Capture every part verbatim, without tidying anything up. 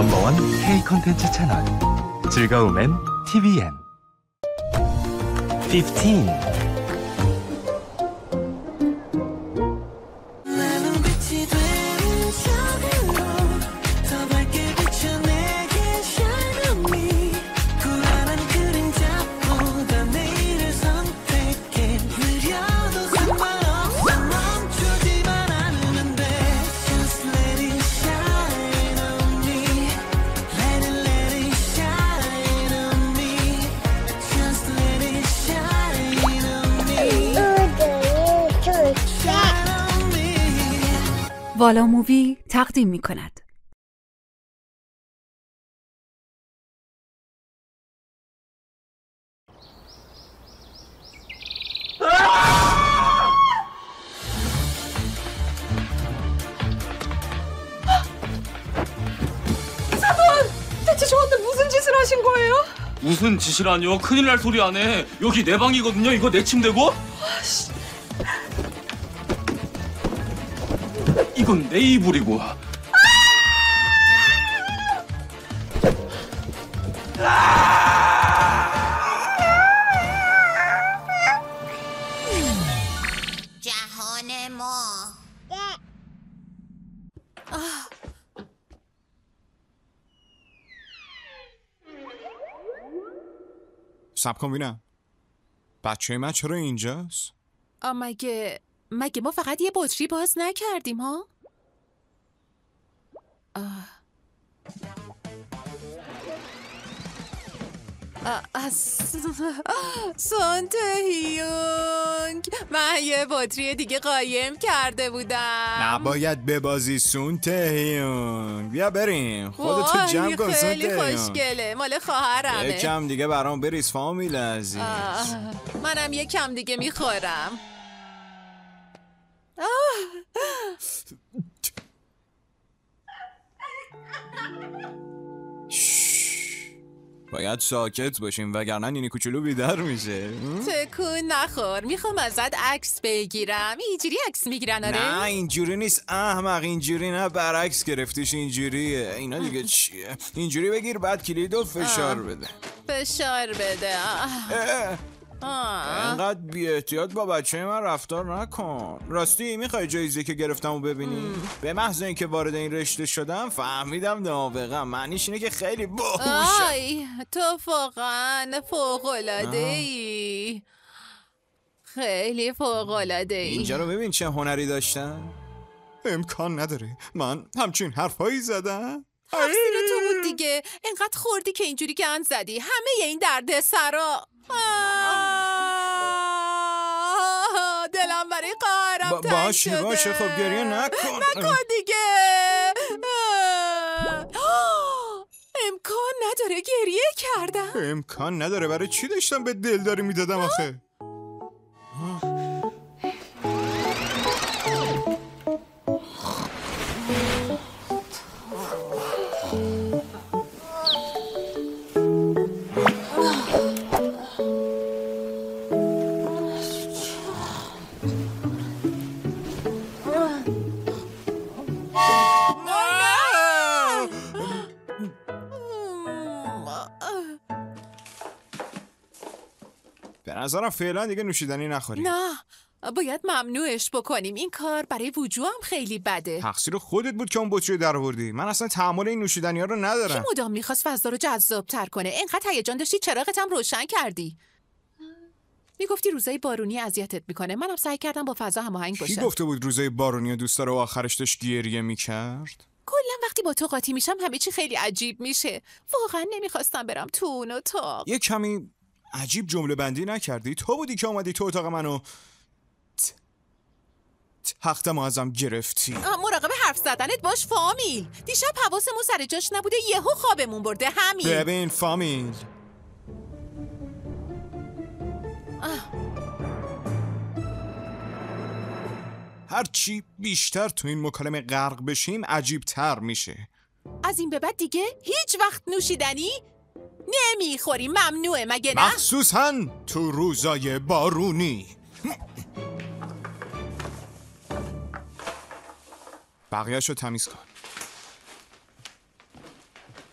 넘버원 K 콘텐츠 채널 즐거움엔 티비엔. fifteen. والا مووی تقدیم می کند. 사돈! 대체 저한테 무슨 짓을 하신 거예요? 무슨 짓이라뇨? 큰일 날 소리 안 해. 여기 내 방이거든요. 이거 내 침대고? 아씨. 이건 내 이불이고. 아! جهان ما. صبر کن ببینم. بچه من چرا اینجاست؟ مگه مگه ما فقط یه بطری باز نکردیم ها؟ آه. سونتهیونگ، من یه بطری دیگه قایم کرده بودم. نباید ببازی سونتهیونگ. بیا بریم خودتو جمع کن سونتهیونگ. خیلی خوشگله، مال خواهرمه. یکم دیگه برام بریز فامیل عزیز. منم یکم دیگه میخورم. باید ساکت باشیم وگرنه نینی کوچولو بیدار میشه. تکون نخور، میخوام ازت عکس بگیرم. اینجوری عکس میگیرن آره؟ نه اینجوری نیست احمق، اینجوری نه، برعکس گرفتیش اینجوریه. اینا دیگه چیه؟ اینجوری بگیر بعد کلیدو فشار بده. فشار بده. اه. اینقدر بی احتیاط با بچه من رفتار نکن. راستی میخوای جایزه که گرفتم رو ببینی؟ ام. به محض اینکه وارد این رشته شدم فهمیدم نابغه‌ام. معنیش اینه که خیلی باهوشم. آی تو واقعا فوق‌العاده‌ای. خیلی فوق‌العاده‌ای. اینجا رو ببین چه هنری داشتم. امکان نداره من همچین حرفایی زدم. تقصیر تو بود دیگه. اینقدر خوردی که اینجوری گند زدی. همه این درد سرا. دلم برای قهرم تنگ باشه شده. باشه خب گریه نکن. نکن دیگه. امکان نداره گریه کردم. امکان نداره. برای چی داشتم به دلداری میدادم آخه؟ به نظرم فعلا دیگه نوشیدنی نخوریم. نه باید ممنوعش بکنیم. این کار برای وجوهم خیلی بده. تقصیر خودت بود که اون بطری در آوردی. من اصلا تحمل این نوشیدنی ها رو ندارم. کی مدام میخواست فضا رو جذاب تر کنه؟ اینقدر هیجان داشتی چراغت هم روشن کردی. میگفتی روزای بارونی اذیتت میکنه. منم سعی کردم با فضا هماهنگ باشم. کی گفته بود روزای بارونی دوست داره و آخرش داشت گریه میکرد؟ کلا وقتی با تو قاطی میشم همه چی خیلی عجیب میشه. واقعا نمیخواستم برم تو اون اتاق. یه کمی عجیب جمله بندی نکردی؟ تو بودی که اومدی تو اتاق منو تختم ازم گرفتی. مراقب حرف زدنت باش فامیل. دیشب حواسمون سر جاش نبوده یهو خوابمون برده همین. ببین فامیل هرچی بیشتر تو این مکالمه غرق بشیم عجیب تر میشه. از این به بعد دیگه هیچ وقت نوشیدنی نمیخوری. ممنوعه مگه نه؟ مخصوصاً تو روزای بارونی. بقیه‌شو تمیز کن.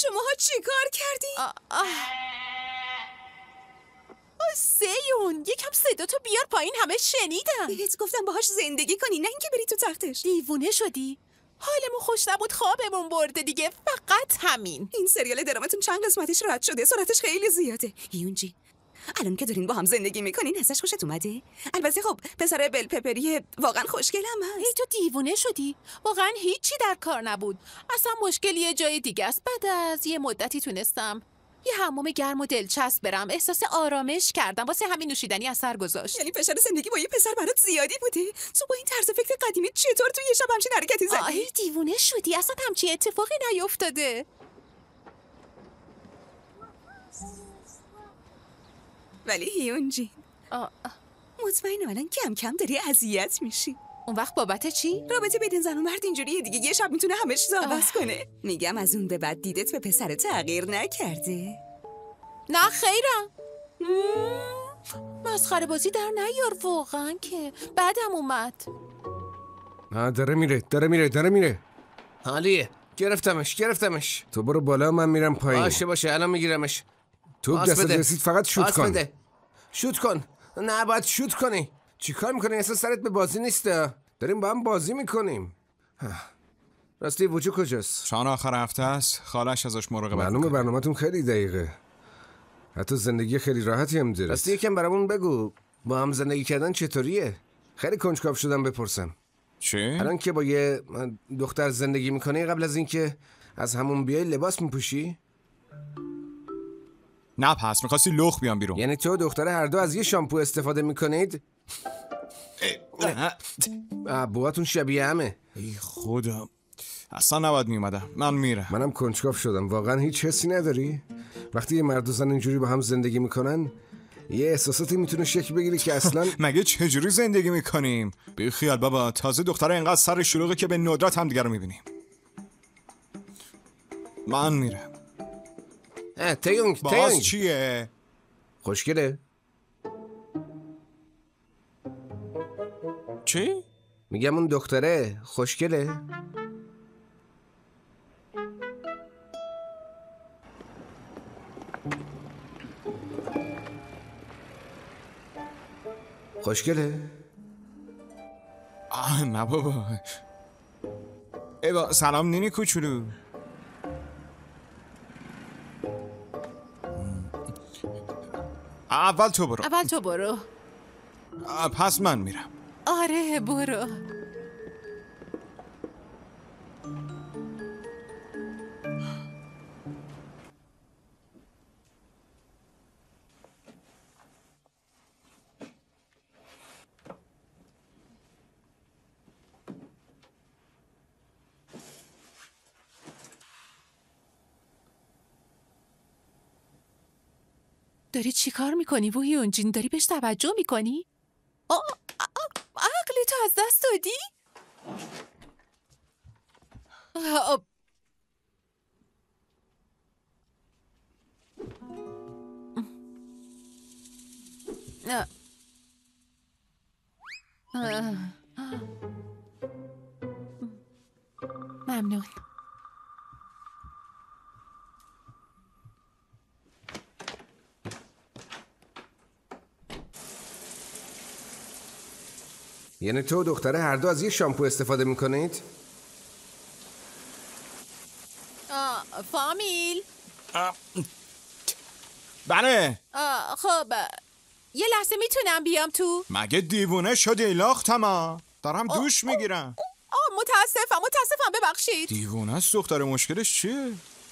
شماها چی کار کردی؟ آه آه. آه سیون یکم صدا تو بیار پایین، همه شنیدن. بهت گفتم باهاش زندگی کنی نه اینکه بری تو تختش. دیوونه شدی؟ حالمون خوش نبود، خوابمون برده دیگه، فقط همین. این سریال دراماتون چند قسمتش رد شده، سرعتش خیلی زیاده. یونجی الان که دارین با هم زندگی میکنین ازش خوشت اومده؟ البته خب پسر بل پپری واقعا خوشگلم هست. ای تو دیوونه شدی؟ واقعا هیچی در کار نبود. اصلا مشکل یه جای دیگه است. بعد از یه مدتی تونستم یه حمام گرم و دلچسب برم، احساس آرامش کردم، واسه همین نوشیدنی اثر گذاشت. یعنی فشار زندگی با یه پسر برات زیادی بوده؟ تو با این طرز فکر قدیمی چطور تو یه شب همچین حرکتی زدی؟ آه دیوونه شدی؟ اصلا همچین اتفاقی نیفتاده. ولی هیونجی مطمئنم الان کم کم داری اذیت میشی. اون وقت بابت چی؟ رابطه بین زن و مرد اینجوریه دیگه، یه شب میتونه همه چیزو عوض کنه. میگم از اون به بعد دیدت به پسر تغییر نکرده؟ نه خیرم. مسخره بازی در نیار واقعا که بعدم اومد. نه داره میره داره میره داره میره حالیه. گرفتمش گرفتمش. تو برو بالا من میرم پایین. باشه باشه الان میگیرمش. تو دست رسید فقط شوت کن. بده. شوت کن. نه باید شوت کنی. چی کار میکنی؟ اصلا سرت به بازی نیسته. داریم با هم بازی میکنیم. راستی وجو کجاست؟ چون آخر هفته است، خالش ازش مراقبت. معلومه برنامه‌تون خیلی دقیقه. حتی زندگی خیلی راحتی هم داره. راستی یکم برامون بگو با هم زندگی کردن چطوریه؟ خیلی کنجکاو شدم بپرسم. چی؟ الان که با یه دختر زندگی میکنی قبل از اینکه از همون بیای لباس میپوشی؟ نه پس میخواستی لخ بیام بیرون. یعنی تو دختر هر دو از یه شامپو استفاده میکنید؟ بوهاتون شبیه همه. ای خدا اصلا نباید میومدم. من میرم. منم کنجکاو شدم. واقعا هیچ حسی نداری؟ وقتی یه مرد و زن اینجوری با هم زندگی میکنن یه احساساتی میتونه شکل بگیره که اصلا مگه چجوری زندگی میکنیم؟ بی خیال بابا، تازه دختره اینقدر سر شلوغه که به ندرت هم دیگه رو میبینیم. من میرم. اه تیونگ باز تیونگ چیه؟ خوشگله؟ چی؟ میگم اون دختره خوشگله؟ خوشگله؟ آه نه بابا. ای با سلام نینی کوچولو. اول تو برو. اول تو برو. پس من میرم. آره برو. داری چی کار میکنی وحیون جین؟ داری بهش توجه میکنی؟ عقل تو از دست دادی؟ آه. آه. ممنون. یعنی تو دختره هر دو از یه شامپو استفاده میکنید؟ آه فامیل. آه. بله. آه خب یه لحظه میتونم بیام تو؟ مگه دیوونه شدی لاختما؟ دارم دوش میگیرم. آه متاسفم متاسفم ببخشید. دیوونه است دختر، مشکلش چیه؟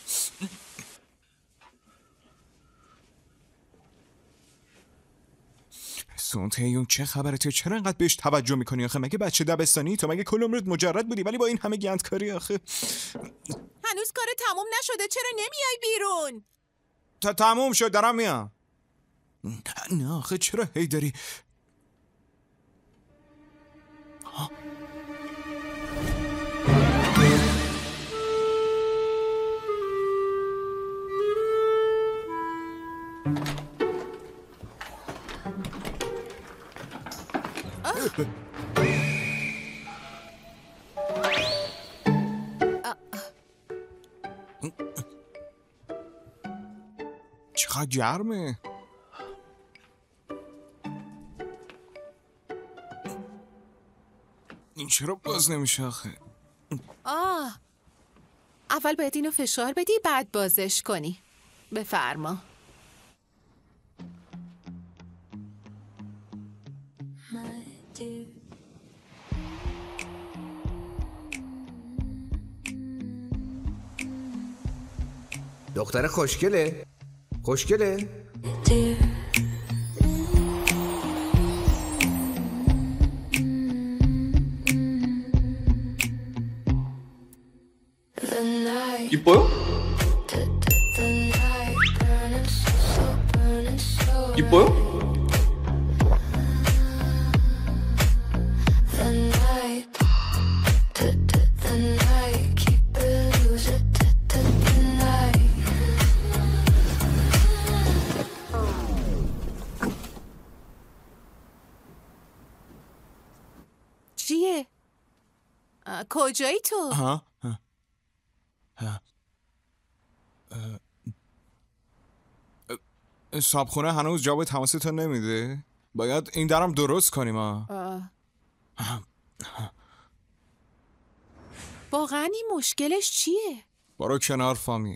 سونتیون چه خبره؟ تو چرا انقدر بهش توجه میکنی آخه؟ مگه بچه دبستانی؟ تو مگه کل عمرت مجرد بودی ولی با این همه گندکاری آخه؟ هنوز کار تموم نشده، چرا نمیای بیرون؟ تا تموم شد دارم میام. نه آخه چرا هی داری؟ چقدر گرمه. این چرا باز نمیشه آخه؟ آه اول باید اینو فشار بدی بعد بازش کنی. بفرما. دختر خوشگله؟ خوشگله؟ 이뻐요? 이뻐요? چیه؟ آه، کجایی تو؟ ها؟ ها؟ ها؟ صابخونه هنوز جواب تماستو نمیده؟ باید این درم درست کنیم ها. آه. واقعا این مشکلش چیه؟ برو کنار فامی.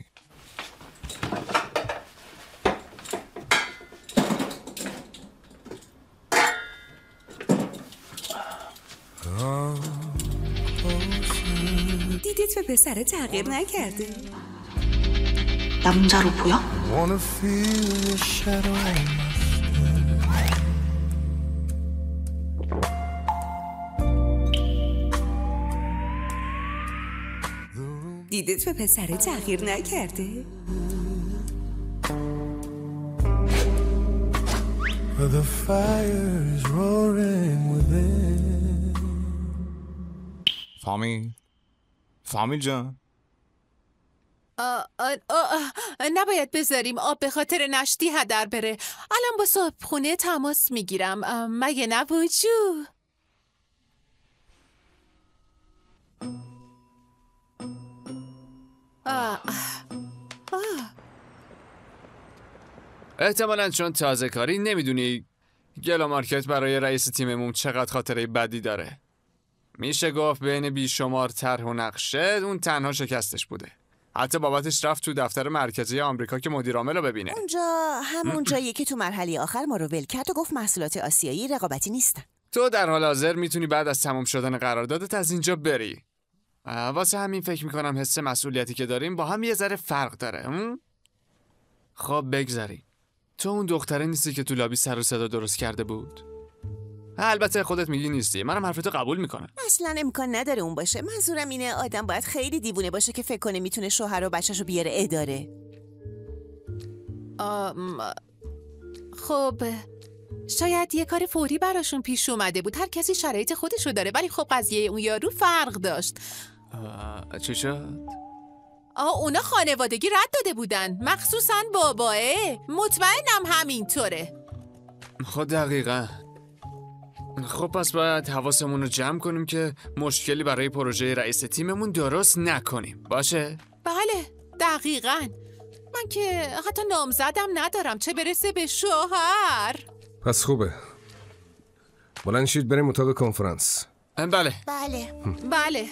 دیدت به پسر تغییر نکرده. 남자로 보여? دیدت به پسر تغییر نکرده. The fire's roaring within. فامی فامی جان. آه آه آه نباید بذاریم آب به خاطر نشتی هدر بره. الان با صابخونه تماس میگیرم. مگه نه بوجو؟ آه. آه. احتمالاً چون تازه کاری نمیدونی گلا مارکت برای رئیس تیممون چقدر خاطره بدی داره. میشه گفت بین بیشمار طرح و نقشه اون تنها شکستش بوده. حتی بابتش رفت تو دفتر مرکزی آمریکا که مدیر عامل رو ببینه. اونجا همون جاییه که تو مرحله آخر ما رو ول کرد و گفت محصولات آسیایی رقابتی نیستن. تو در حال حاضر میتونی بعد از تموم شدن قراردادت از اینجا بری. واسه همین فکر میکنم حس مسئولیتی که داریم با هم یه ذره فرق داره. خب بگذاریم. تو اون دختره نیستی که تو لابی سر و صدا درست کرده بود؟ البته خودت میگی نیستی. منم حرفتو قبول میکنم. اصلا امکان نداره اون باشه. منظورم اینه آدم باید خیلی دیوونه باشه که فکر کنه میتونه شوهر و بچه‌شو بیاره اداره. آم... خب شاید یه کار فوری براشون پیش اومده بود. هر کسی شرایط خودشو داره، ولی خب قضیه اون یارو فرق داشت. چی شد؟ آه اونا خانوادگی رد داده بودن، مخصوصاً باباه. مطمئنم همینطوره. خب دقیقاً. خب پس باید حواسمون رو جمع کنیم که مشکلی برای پروژه رئیس تیممون درست نکنیم. باشه؟ بله دقیقاً. من که حتی نامزدم ندارم، چه برسه به شوهر. پس خوبه. بلند شید بریم اتاق کنفرانس. بله بله بله.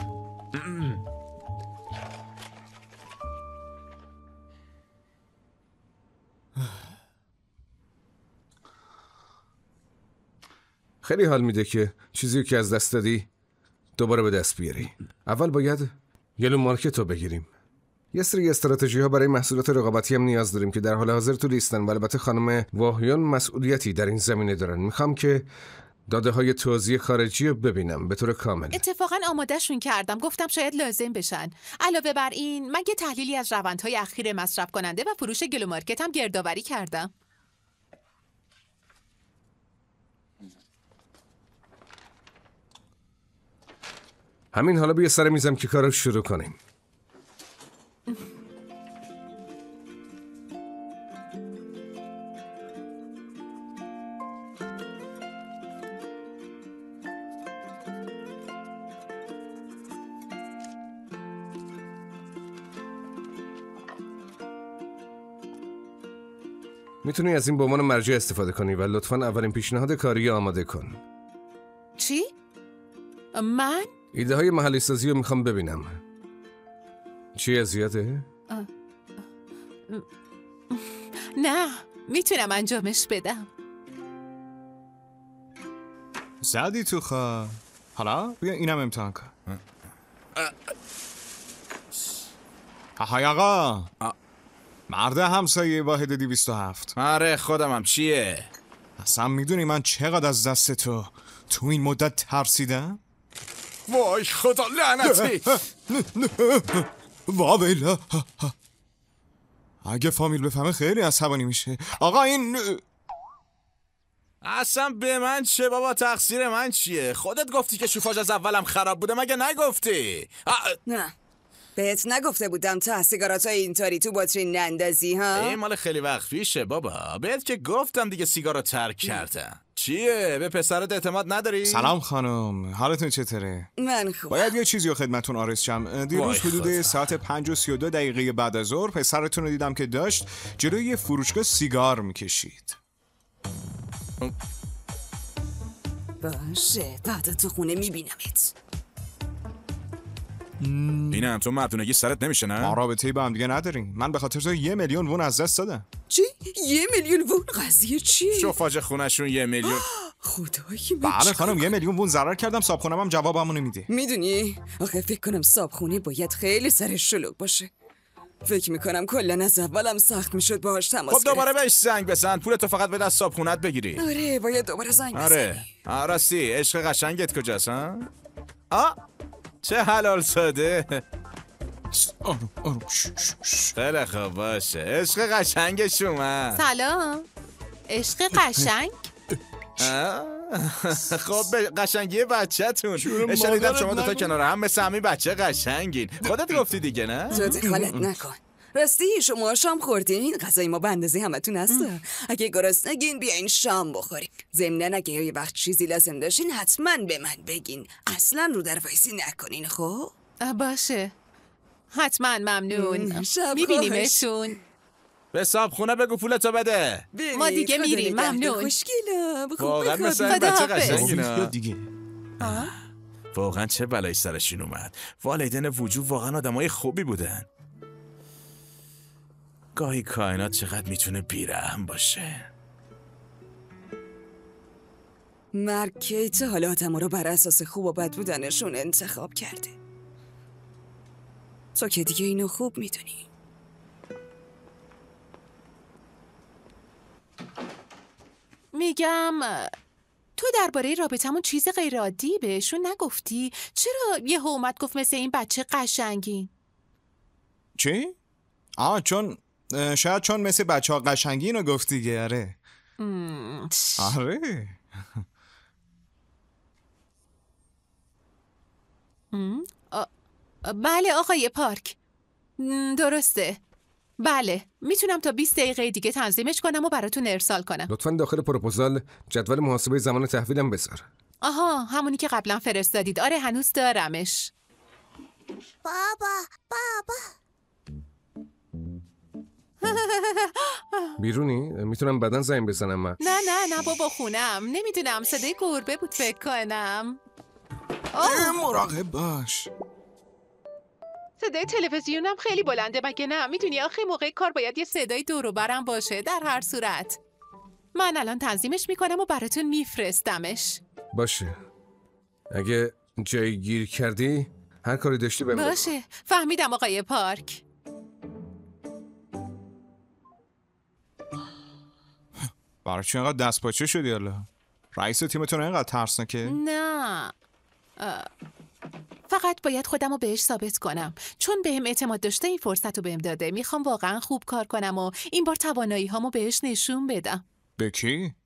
خیلی حال میده که چیزی که از دست دادی دوباره به دست بیاری. اول باید گلو مارکت رو بگیریم. یه سری استراتژی ها برای محصولات رقابتی هم نیاز داریم که در حال حاضر تو لیستن و البته خانم واهیان مسئولیتی در این زمینه دارن. میخوام که داده های توزیع خارجی رو ببینم به طور کامل. اتفاقا آمادهشون کردم، گفتم شاید لازم بشن. علاوه بر این من یه تحلیلی از روندهای اخیر مصرف کننده و فروش گلو مارکت هم گردآوری کردم. همین حالا بیا سر میزم که کارو شروع کنیم. میتونی از این به عنوان مرجع استفاده کنی و لطفاً اولین پیشنهاد کاری آماده کن. چی؟ من؟ ایده های محلی سازی رو میخوام ببینم. چی اذیته؟ نه، میتونم انجامش بدم. زدی تو خواه. حالا بیا اینم امتحان کن. آهای آقا، مرد همسایه واحد دویست و هفت. آره خودمم. چیه؟ اصلا میدونی من چقدر از دست تو تو این مدت ترسیدم؟ وای خدا لعنتی. واویلا، اگه فامیل بفهمه خیلی عصبانی میشه. آقا این اصلا به من چه بابا، تقصیر من چیه؟ خودت گفتی که شوفاژ از اولم خراب بوده، مگه نگفتی؟ نه بهت نگفته بودم تا سیگاراتای اینطوری تو بطری نندازی ها؟ این مال خیلی وقت پیشه بابا. بهت که گفتم دیگه سیگارو ترک کردم. چیه؟ به پسرت اعتماد نداری؟ سلام خانم، حالتون چطوره؟ من خوب. باید یه چیزی رو خدمتون آرزشم. دیروز حدود ساعت پنج و سی و دو دقیقه بعد از ظهر پسرتون رو دیدم که داشت جلوی یه فروشگاه سیگار میکشید. باشه بعد تو خونه میبینمت. اینم تو مردونگی سرت نمیشه نه؟ ما رابطه‌ای با هم دیگه نداریم. من به خاطر تو یه میلیون وون از دست دادم. چی؟ یه میلیون وون؟ قضیه چی؟ شوفاژ خونشون یه میلیون. خدایی من بله خانم، یه میلیون وون ضرر کردم. صابخونم هم جوابمو نمیده. میدونی آخه فکر کنم صابخونه باید خیلی سرش شلوغ باشه. فکر میکنم کلا از اولم سخت میشد باهاش تماس. خب دوباره بهش زنگ بزن، پولتو فقط بده از صابخونت بگیری. آره باید دوباره زنگ بزنی. آره راستی عشق قشنگت کجاست ها؟ آ چه حلال ساده. آروم آروم. خیلی خوب باشه. عشق قشنگش اومد. سلام. عشق قشنگ؟ خب به قشنگی بچه‌تون اشاره شما دوتا کنار هم مثل همین بچه قشنگین. خودت گفتی دیگه نه؟ تو دخالت نکن. راستی شما شام خوردین؟ غذای ما به اندازه همتون هست. اگه گرسنگین بیاین شام بخورین. ضمناً اگه یه وقت چیزی لازم داشتین حتما به من بگین. اصلا رو در وایسی نکنین. خب باشه حتما ممنون. میبینیمشون. به صابخونه بگو پولتو بده. ما دیگه میریم. ممنون. خوشگلم. واقعا مثل این بچه قشنگینا دیگه. واقعا چه بلایی سرشون اومد. والدین وجود واقعا آدمای خوبی بودن. گاهی کائنات چقدر میتونه بیرحم باشه. مرگ کیت حالا آدم رو بر اساس خوب و بد بودنشون انتخاب کرده. تو که دیگه اینو خوب میدونی. میگم تو درباره رابطمون چیز غیر عادی بهشون نگفتی؟ چرا یه اومد گفت مثل این بچه قشنگین؟ چی؟ آه چون شاید چون مثل بچه ها قشنگین رو گفتی دیگه. آره آره بله آقای پارک، درسته. بله میتونم تا بیست دقیقه دیگه تنظیمش کنم و براتون ارسال کنم. لطفاً داخل پروپوزال جدول محاسبه زمان تحویلم بذار. آها همونی که قبلا فرستادید. آره هنوز دارمش. بابا بابا بیرونی؟ میتونم بعداً زنگ بزنم من؟ نه نه نه بابا خونم. نمیدونم صدای گربه بود فکر کنم. مراقب باش. صدای تلویزیونم خیلی بلنده مگه نه؟ میدونی آخه موقع کار باید یه صدای دور و برم باشه. در هر صورت من الان تنظیمش میکنم و براتون میفرستمش. باشه اگه جایی گیر کردی هر کاری داشتی بهم بگو. باشه فهمیدم آقای پارک. برای چی اینقدر دست پاچه شدی حالا؟ رئیس تیمتون اینقدر ترسناکه؟ نه فقط باید خودم رو بهش ثابت کنم. چون بهم اعتماد داشته این فرصت رو بهم داده. میخوام واقعا خوب کار کنم و این بار توانایی هامو بهش نشون بدم. به کی؟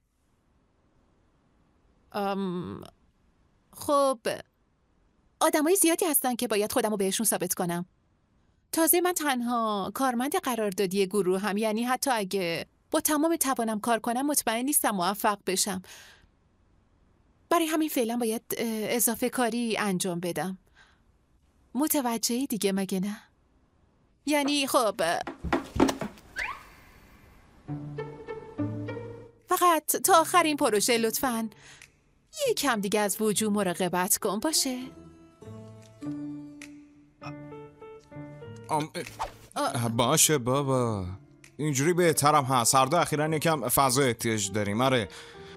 ام... خب آدمای زیادی هستن که باید خودم رو بهشون ثابت کنم. تازه من تنها کارمند قراردادی گروه هم، یعنی حتی اگه با تمام توانم کار کنم مطمئن نیستم موفق بشم. برای همین فعلا باید اضافه کاری انجام بدم. متوجهی دیگه مگه نه؟ یعنی خب فقط تا آخرین پروژه لطفاً یه کم دیگه از وجود مراقبت کن باشه. ام... باشه بابا، اینجوری بهترم هست. هر دو اخیراً یکم فضا احتیاج داریم. آره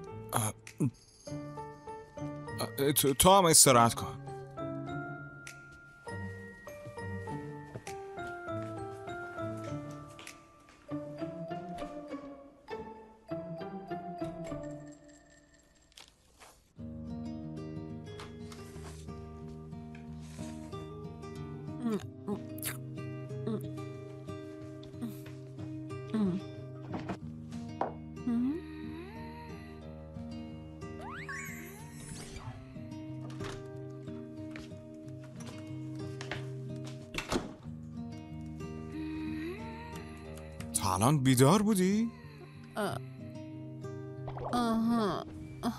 تو, تو هم استراحت کن. تا الان بیدار بودی؟ آه. آها آه.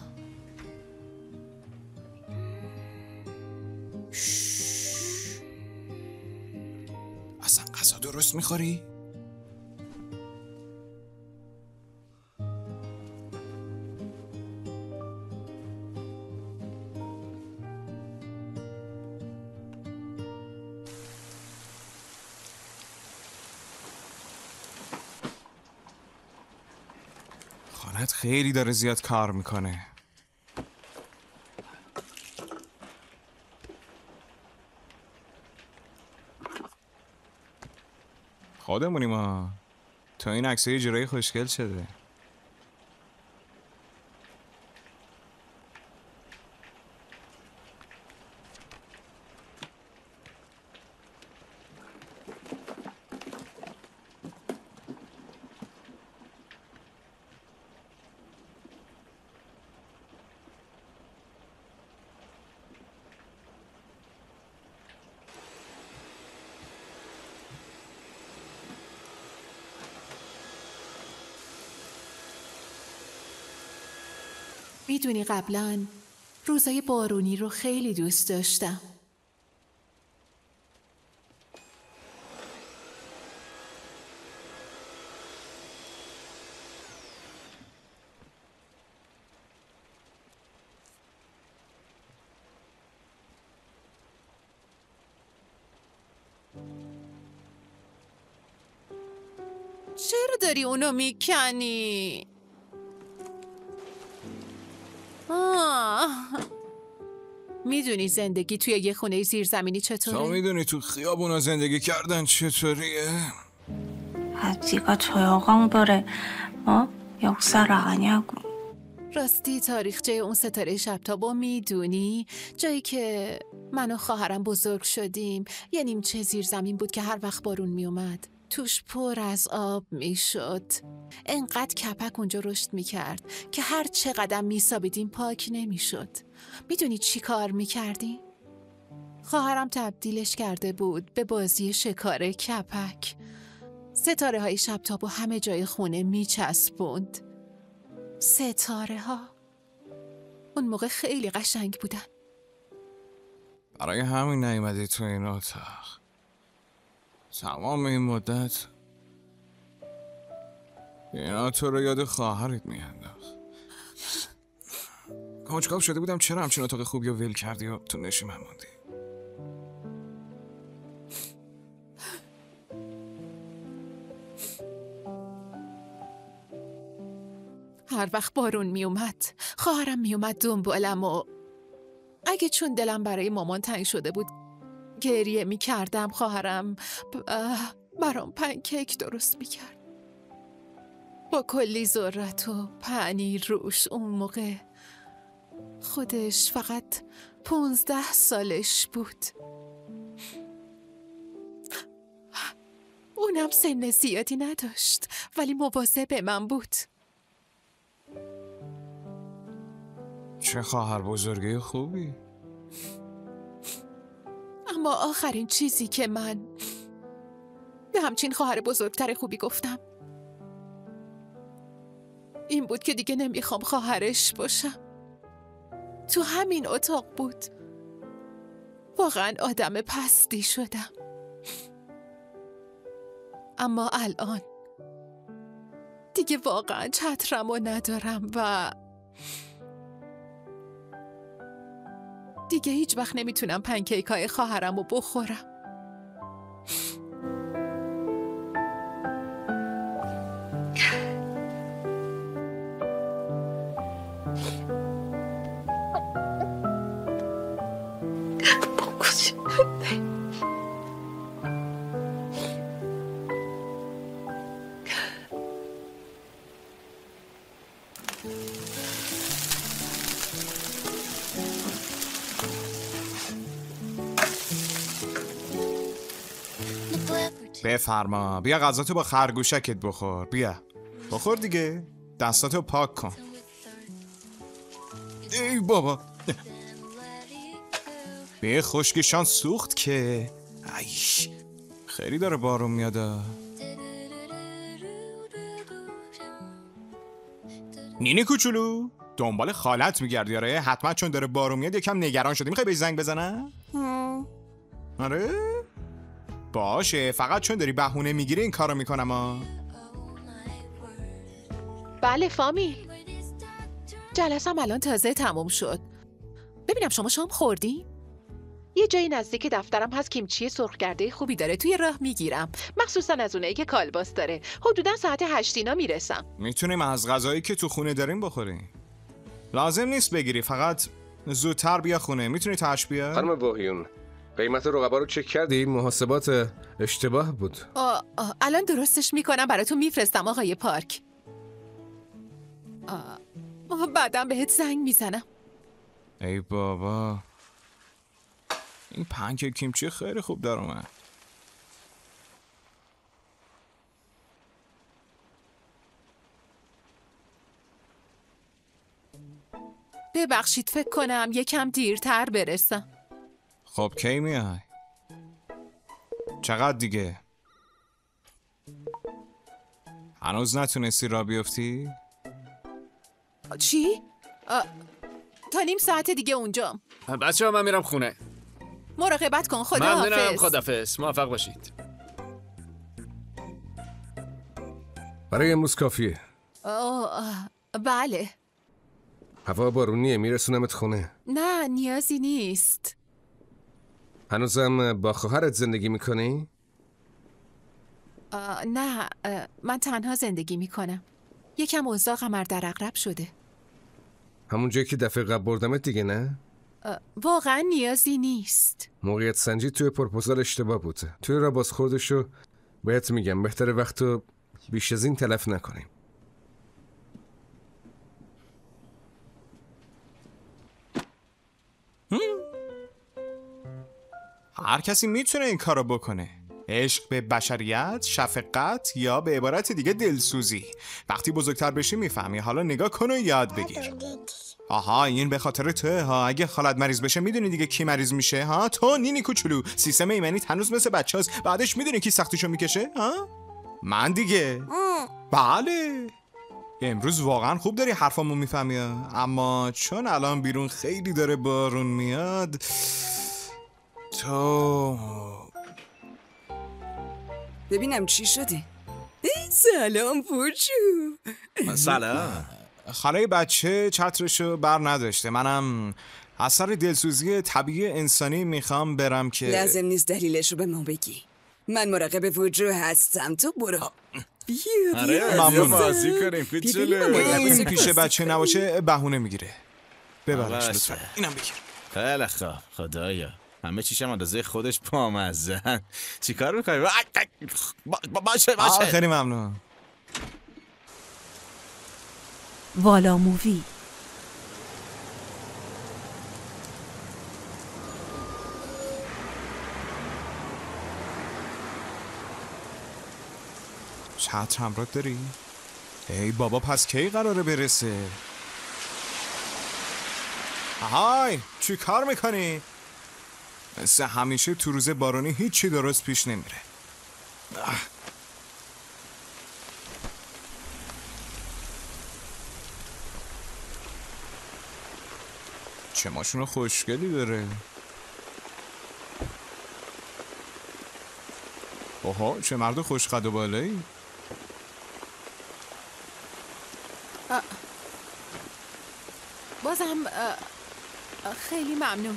اصلا غذا درست میخوری؟ خانت خیلی داره زیاد کار میکنه. خودمونی ما. تا این عکسای جرایی خوشگل شده. میدونی قبلا روزای بارونی رو خیلی دوست داشتم. چرا داری اونو میکنی؟ میدونی زندگی توی یه خونه زیرزمینی چطوره؟ تو میدونی تو خیابونا زندگی کردن چطوریه؟ 아지가 조용한 거래. 어? 역사를 아냐고. راستی تاریخچه اون ستاره شبتابو میدونی؟ جایی که من و خواهرم بزرگ شدیم یه نیمچه زیرزمین بود که هر وقت بارون میومد توش پر از آب میشد. انقدر کپک اونجا رشد میکرد که هر چه قدم میسابیدیم پاک نمیشد. میدونی چی کار میکردیم؟ خواهرم تبدیلش کرده بود به بازی شکار کپک. ستاره های شبتابو همه جای خونه میچسبوند. ستاره ها اون موقع خیلی قشنگ بودن. برای همین نیومدی تو این اتاق. تمام این مدت اینا تو رو یاد خواهرت میانداخت. کنجکاو شده بودم چرا همچین اتاق خوبی رو ول کردی و تو نشیمن موندی. هر وقت بارون میومد خواهرم میومد دنبالم و اگه چون دلم برای مامان تنگ شده بود گریه میکردم خواهرم برام پنکیک درست میکرد با کلی ذرت و پنیر روش. اون موقع خودش فقط پونزده سالش بود. اونم سن زیادی نداشت ولی مواظب من بود. چه خواهر بزرگی خوبی. اما آخرین چیزی که من به همچین خواهر بزرگتر خوبی گفتم این بود که دیگه نمیخوام خواهرش باشم. تو همین اتاق بود. واقعا آدم پستی شدم. اما الان دیگه واقعا چترم و ندارم و دیگه هیچ وقت نمیتونم پنکیک های خواهرم رو بخورم. بفرما، بیا غذاتو با خرگوشکت بخور. بیا بخور دیگه، دستاتو پاک کن. ای بابا، به خشکشان سوخت که ایش، خیلی داره بارون میاده. نینی کوچولو دنبال خالت میگردی؟ آره حتما، چون داره بارون میاد یکم نگران شدی. میخوای بهش زنگ بزنم؟ آره باشه، فقط چون داری بهونه میگیری این کارو میکنم ها. بله فامیل، جلسم الان تازه تموم شد. ببینم شما شام خوردی؟ یه جایی نزدیک دفترم هست کیمچی سرخ کرده خوبی داره، توی راه میگیرم، مخصوصا از اونایی که کالباس داره. حدودا ساعت هشت اینا میرسم. میتونیم از غذایی که تو خونه داریم بخوریم. لازم نیست بگیری، فقط زودتر بیا خونه. میتونی تاش بیا؟ خانم باهیون، قیمت رقبا رو چک کردی؟ محاسبات اشتباه بود. آه آه الان درستش میکنم براتون میفرستم آقای پارک. آه آه بعدم بهت زنگ میزنم. ای بابا، این پنکیک کیمچی خیلی خوب در اومد. ببخشید فکر کنم یکم دیرتر برسم. خب کی میای؟ چقدر دیگه؟ هنوز نتونستی را بیفتی؟ چی؟ تا نیم ساعت دیگه اونجام. بچه ها من میرم خونه. مراقبت کن. خدا حافظ. ممنونم، خداحافظ، موفق باشید. برای امروز کافیه. آه بله. هوا بارونیه، میرسونمت خونه. نه نیازی نیست. هنوزم با خواهرت زندگی میکنی؟ نه آه، من تنها زندگی میکنم. یکم اوضاع قمر در عقرب شده. همون جایی که دفعه قبل بردمت دیگه نه؟ واقعا نیازی نیست. موقعیت سنجی توی پروپوزال اشتباه بود. توی را بازخوردشو بهت میگم بهتره وقتو بیش از این تلف نکنیم. هر کسی میتونه این کارو بکنه. عشق به بشریت، شفقت یا به عبارت دیگه دلسوزی. وقتی بزرگتر بشی میفهمی. حالا نگاه کن و یاد بگیر. آها این به خاطر توه ها. اگه خالت مریض بشه میدونی دیگه کی مریض میشه ها؟ تو نینی کوچولو. سیستم ایمنیت هنوز مثل بچه‌هاست. بعدش میدونی کی سختیشو میکشه ها؟ من دیگه. بله امروز واقعا خوب داری حرفامو میفهمی، اما چون الان بیرون خیلی داره بارون میاد تو ببینم چی شده. ای سلام پوچو. سلام. خاله بچه چترشو بر نداشته. منم اثر دلسوزی طبیعی انسانی میخوام برم که لازم نیست دلیلشو به ما بگی. من مراقب وجو هستم، تو برو. بیا بیا ممنون. بازی کنیم کوچولو. این پیش بچه نباشه بهونه میگیره. ببرش لطفا. اینم بگیر. خیلی خوب. خدایا همه چیشم اندازه خودش بامزن. چی کار میکنی؟ باشه باشه. خیلی ممنون. والا مووی. چتر همراه داری؟ ای بابا پس کی قراره برسه؟ های چی کار میکنی؟ مثل همیشه تو روز بارونی هیچی درست پیش نمیره. چه ماشون خوشگلی داره. اوها چه مرد خوش قد و بالایی. خیلی ممنون.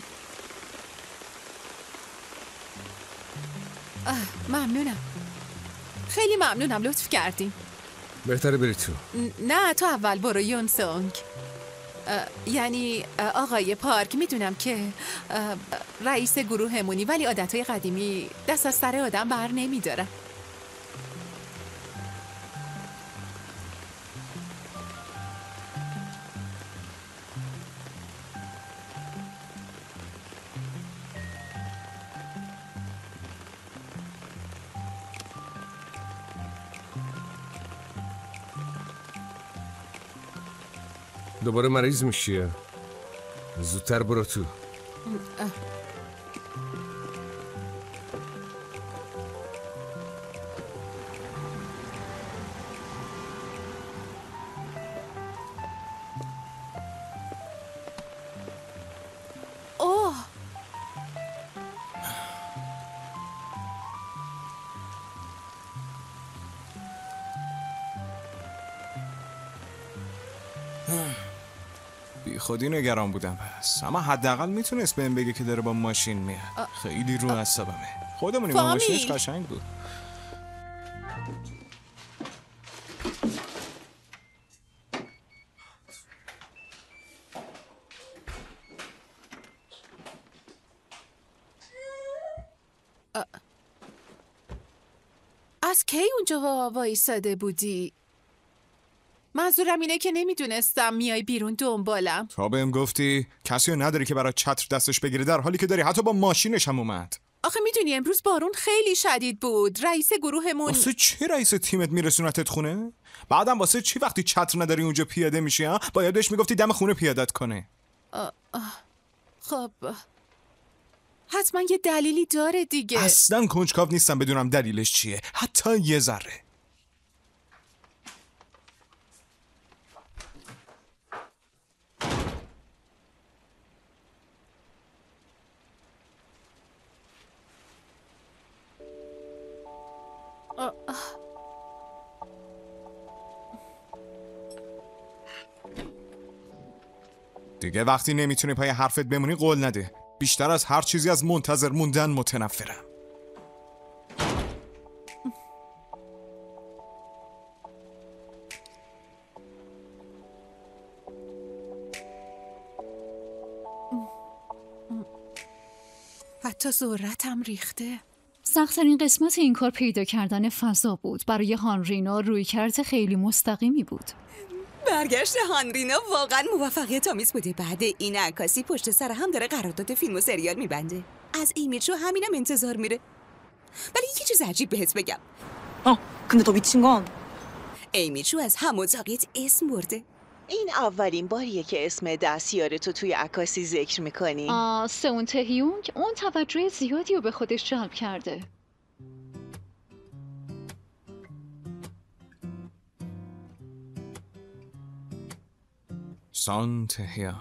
ممنونم. خیلی ممنونم، لطف کردین. بهتره بری تو. نه تو اول برو یون سونگ. یعنی آقای پارک، میدونم که رئیس گروهمونی، ولی عادتهای قدیمی دست از سر آدم بر نمیدارم. دوباره مریض میشی. زودتر برو تو. اوه بی خودی نگران بودم پس، اما حداقل میتونست بهم بگه که داره با ماشین میاد. خیلی رو اعصابمه. خودمونی با ماشینش قشنگ بود. از کی اونجا وایساده بودی؟ منظورم اینه که نمیدونستم میای بیرون دنبالم. تا بهم گفتی کسی رو نداری که برای چتر دستش بگیره، در حالی که داری حتی با ماشینش هم اومد. آخه میدونی امروز بارون خیلی شدید بود. رئیس گروهمون. واسه چی رئیس تیمت میرسونتت خونه؟ بعدم واسه چی وقتی چتر نداری اونجا پیاده میشی ها؟ باید بهش میگفتی دم خونه پیادت کنه. آه آه. خب حتما یه دلیلی داره دیگه. اصلا کنجکاو نیستم بدونم دلیلش چیه، حتی یه ذره. دیگه وقتی نمیتونی پای حرفت بمونی قول نده. بیشتر از هر چیزی از منتظر موندن متنفرم. حتی ذرتم ریخته. سخت‌ترین قسمت این کار پیدا کردن فضا بود. برای هانرینا رویکرد خیلی مستقیمی بود. برگشت هانرینا واقعا موفقیت آمیز بوده. بعد این عکاسی پشت سر هم داره قرارداد فیلم و سریال میبنده. از ایمیچو همینم انتظار میره. ولی یه چیز عجیب بهت بگم. آه 근데 더 미친 건 ایمیچو از همون تاقیت اسم برده. این اولین باریه که اسم دستیار تو توی عکاسی ذکر میکنی. آه سئون تهیونگ اون توجه زیادی رو به خودش جلب کرده. سان تهیونگ.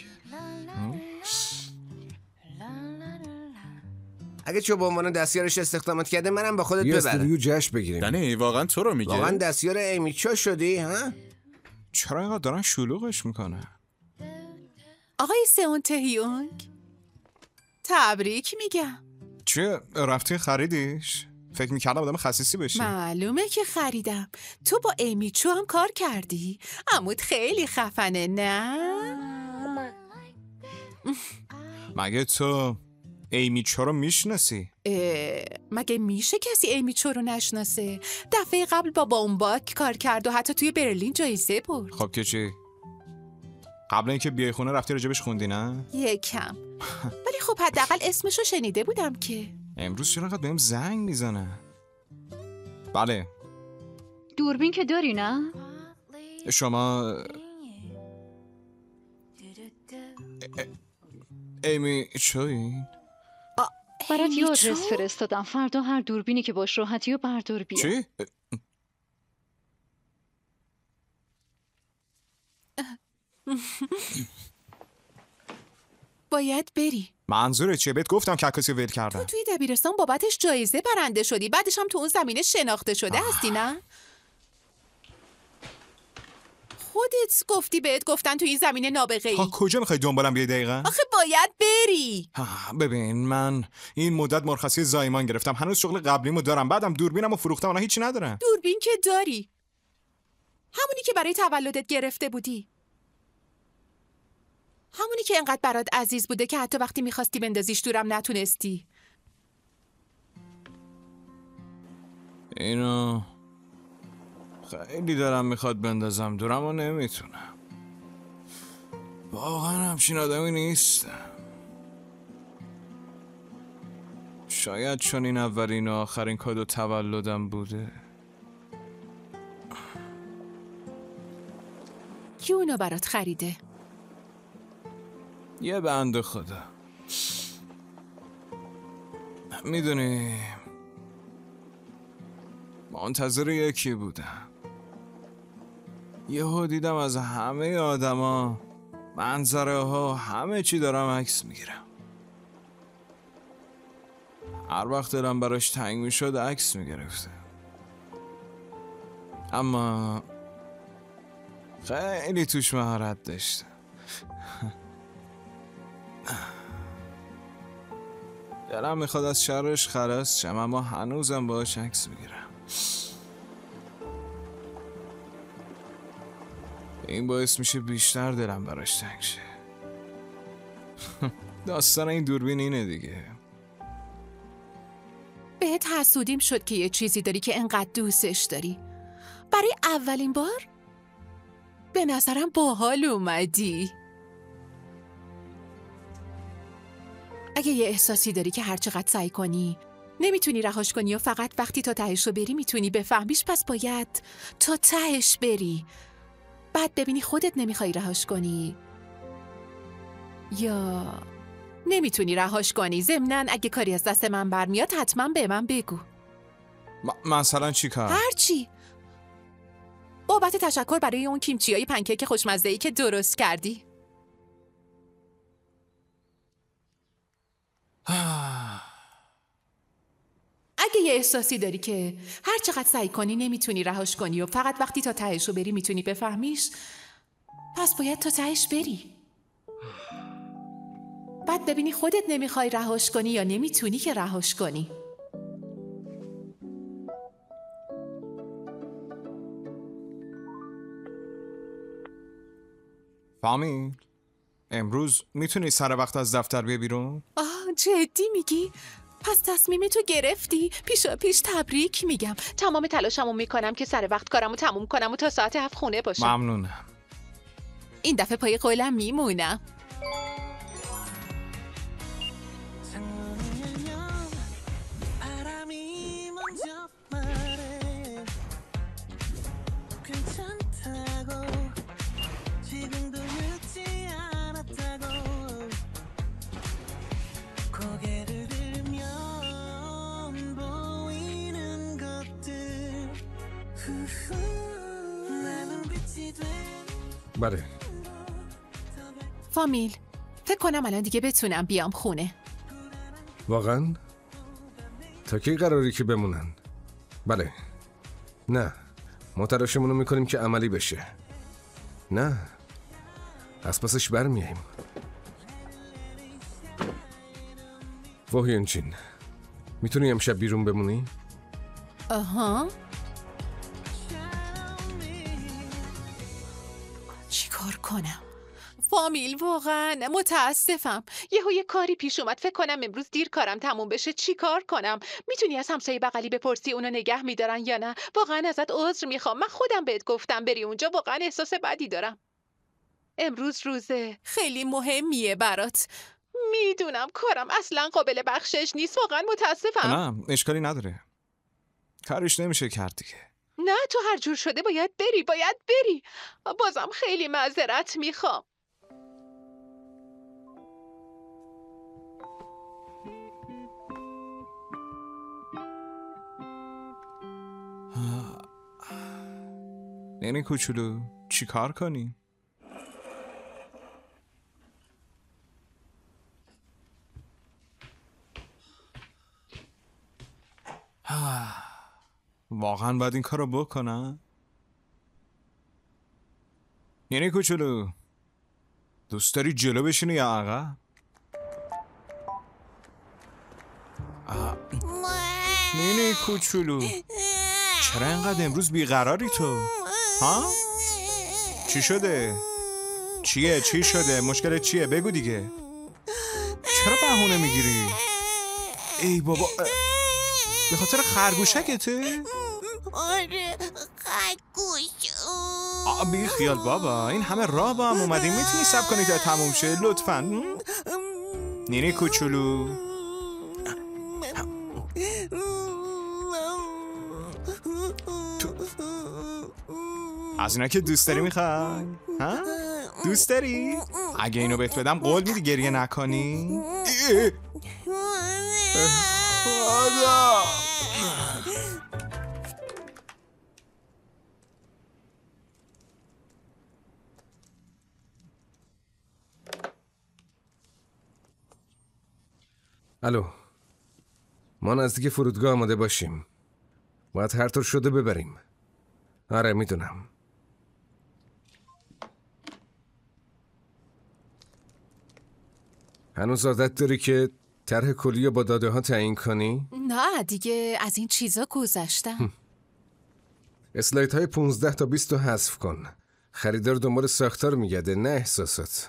اگه چه به عنوان دستیارش استخدامت کرده منم با خودت ببرم. یه استودیو جشن بگیریم. دنی واقعا تو رو میگه؟ واقعا دستیار ایمیچو شدی ها؟ چرا اینقدر دارن شلوغش میکنه؟ آقای سئون تهیونگ تبریک میگم. چه رفتی خریدیش؟ فکر میکردم آدم خصیصی بشی. معلومه که خریدم. تو با ایمیچو هم کار کردی؟ عمود خیلی خفنه نه؟ مگه تو ایمیچو رو میشناسی؟ مگه میشه کسی ایمیچو رو نشناسه؟ دفعه قبل با بومباک کار کرد و حتی توی برلین جایزه برد. خب که چی؟ قبل اینکه بیای خونه رفتی راجبش خوندی نه؟ یکم. ولی خب حداقل اسمشو شنیده بودم که. امروز چرا انقدر بهم زنگ میزنه؟ بله. دوربین که داری نه؟ شما ایمی چوین؟ برات یه آدرس فرستادم. فردا هر دوربینی که باش راحتی و بردار بیا. چی؟ باید بری. منظورت چیه؟ بهت گفتم که عکاسی ول کردم. تو توی دبیرستان بابتش جایزه برنده شدی، بعدش هم تو اون زمینه شناخته شده آه. هستی نه؟ خودت گفتی بهت گفتن تو این زمین نابغه‌ای. ها کجا میخوای دنبالم بیای دقیقاً؟ آخه باید بری. ها ببین من این مدت مرخصی زایمان گرفتم، هنوز شغل قبلیمو دارم، بعدم دوربینمو فروختم، اونا هیچی ندارن. دوربین که داری، همونی که برای تولدت گرفته بودی، همونی که انقدر برات عزیز بوده که حتی وقتی میخواستی بندازیش دورم نتونستی. اینو خیلی دارم میخواد بندازم دورم و نمیتونم. واقعا همچین آدمی نیستم. شاید چون این اولین و آخرین کادو تولدم بوده. کی اونو برات خریده؟ یه بنده خدا. میدونی منتظر یکی بودم. یهو دیدم از همه آدما، منظره ها، همه چی دارم عکس میگیرم. هر وقت دلم براش تنگ میشد عکس میگرفتم. اما خیلی توش مهارت داشتم. دلم میخواد از شرش خلاص شم، اما هنوزم باهاش عکس میگیرم. این باعث میشه بیشتر دلم براش تنگ شه. داستان این دوربین اینه دیگه. بهت حسودیم شد که یه چیزی داری که انقدر دوستش داری. برای اولین بار به نظرم باحال اومدی. اگه یه احساسی داری که هر چقدر سعی کنی نمیتونی رهاش کنی و فقط وقتی تا تهش رو بری میتونی بفهمیش، پس باید تا تهش بری. بعد ببینی خودت نمیخوای رهاش کنی یا نمیتونی رهاش کنی. ضمناً اگه کاری از دست من برمیاد حتما به من بگو. م- مثلا چی کار؟ هرچی. بابت تشکر برای اون کیمچیای پنکیک خوشمزه‌ای که درست کردی. اگه یه احساسی داری که هر چقدر سعی کنی نمیتونی رهاش کنی و فقط وقتی تا تهش رو بری میتونی بفهمیش، پس باید تا تهش بری. بعد ببینی خودت نمیخوای رهاش کنی یا نمیتونی که رهاش کنی. فامیل امروز میتونی سر وقت از دفتر بیا بیرون؟ آه جدی میگی؟ پس تصمیمی تو گرفتی؟ پیشا پیش تبریک میگم. تمام تلاشمو میکنم که سر وقت کارمو تموم کنم و تا ساعت هفت خونه باشم. ممنونم. این دفعه پای قولم میمونم. بله. فامیل فکر کنم الان دیگه بتونم بیام خونه. واقعا؟ تا کی قراری که بمونن؟ بله. نه ما تلاشمونو میکنیم که عملی بشه. نه از پسش برمیاییم. وحیان جین میتونی امشب بیرون بمونی؟ آها. چی کار کنم؟ فامیل واقعا متاسفم. یهو یه کاری پیش اومد. فکر کنم امروز دیر کارم تموم بشه. چی کار کنم؟ میتونی از همسایه بغلی بپرسی اونو نگه میدارن یا نه؟ واقعا ازت عذر میخوام. من خودم بهت گفتم بری اونجا. واقعا احساس بدی دارم. امروز روزه خیلی مهمیه برات. میدونم کارم اصلا قابل بخشش نیست. واقعا متاسفم. نه اشکالی نداره. کارش نمیشه کرد دیگه. نه تو هر جور شده باید بری. باید بری. بازم خیلی معذرت میخوام. نینی کوچولو چی کار کنی؟ واقعا باید این کار رو بکنم؟ نینی کوچولو دوست داری جلو بشینی یا عقب؟ نینی کوچولو چرا اینقدر امروز بیقراری تو؟ ها؟ چی شده؟ چیه؟ چی شده؟ مشکل چیه؟ بگو دیگه. چرا بهونه میگیری؟ ای بابا به خاطر خرگوشکته؟ آره خرگوش. آ بی خیال بابا، این همه راه با هم اومدیم، میتونی صبر کنی تا تموم شه لطفاً؟ نینی کوچولو از اینا که دوست داری میخوای؟ ها؟ دوست داری؟ اگه اینو بهت بدم قول میدی گریه نکنی؟ خدا الو، ما نزدیک فرودگاه آماده باشیم. باید هر طور شده ببریم. آره میدونم. هنوز عادت داری که طرح کلی با داده ها تعیین کنی؟ نه دیگه از این چیزا گذشتم. اسلایت های پونزده تا بیست رو حذف کن. خریدار دنبال ساختار میگرده نه احساسات.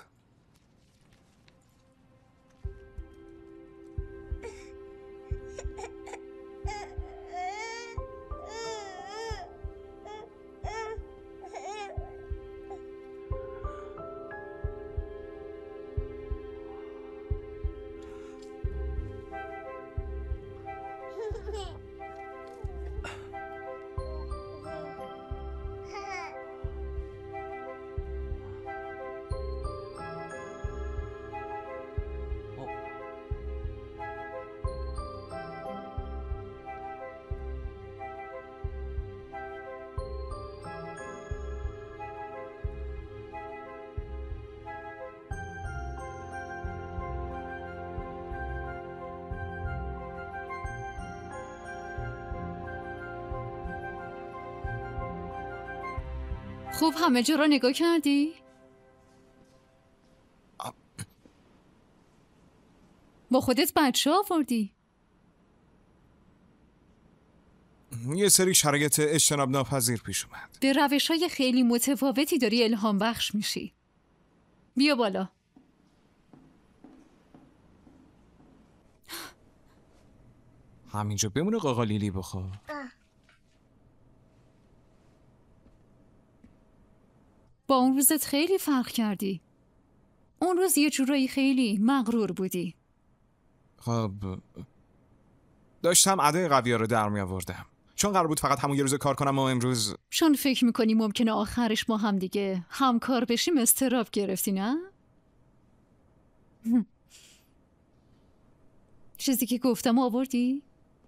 خوب همه جا را نگاه کردی؟ با خودت بچه آوردی؟ یه سری شرایط اجتناب ناپذیر پیش اومد. به روش های خیلی متفاوتی داری الهام بخش میشی. بیا بالا. همینجا بمونه قاقا لیلی بخور. با اون روزت خیلی فرق کردی. اون روز یه جورایی خیلی مغرور بودی. خب داشتم ادای قوی‌ها رو در می آوردم. چون قرار بود فقط همون یه روز کار کنم و امروز چون فکر میکنی ممکنه آخرش ما هم دیگه همکار بشیم استراب گرفتی نه؟ چیزی که گفتم آوردی؟